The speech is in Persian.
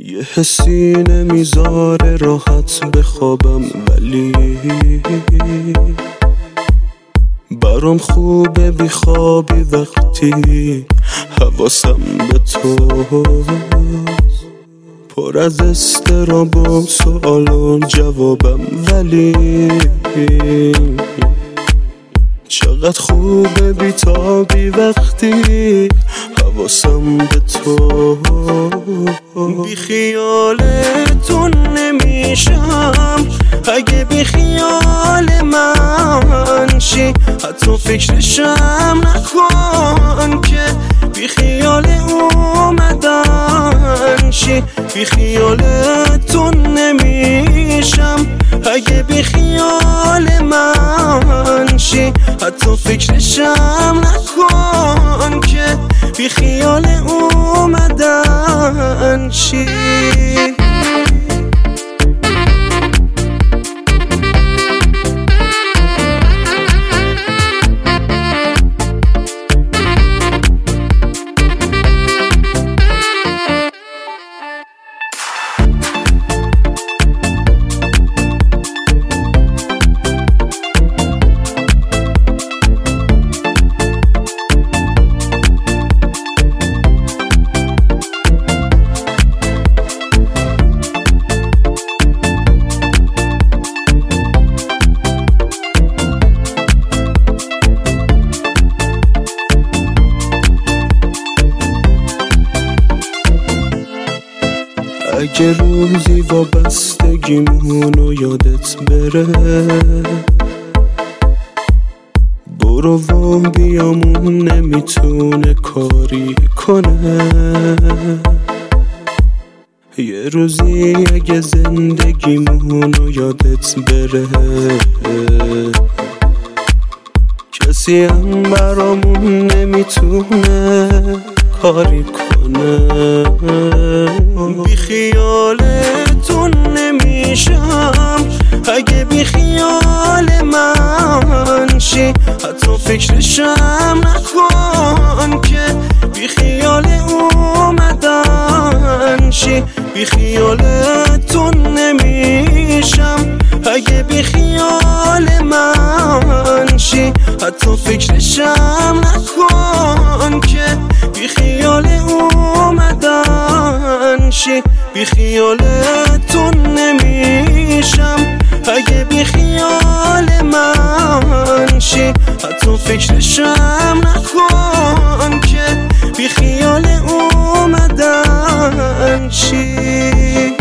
یه حسی نمیذاره راحت بخوابم، ولی برام خوبه بیخوابی وقتی حواسم به تو، پر از اضطراب و سوال و جوابم، ولی چقدر خوبه بیتابی وقتی حواسم به تو. بی خیالتون نمیشم اگه بی خیال من شی، حتی فکرشم نکن که بی خیال اومدن شی. بی خیالتون نمیشم اگه بی خیال من شی، حتی فکرشم نکن که بی خیال اومدن شی. اگه روزی وابستگیمونو یادت بره، برو و بیامون نمیتونه کاری کنه. یه روزی اگه زندگیمونو یادت بره، کسی هم برامون نمیتونه کاری کنه. بی خیالتون نمیشم اگه بی خیال من شی، حتی فکرشم نکن که بی خیال اومدن شی. بی خیالتون نمیشم اگه بی خیال من شی، حتی فکرشم نکن که بی خیال اومدن شی. بی خیالتون نمیشم اگه بی خیال من شی، حتی فکرشم نکن که بی خیال اومدن شی.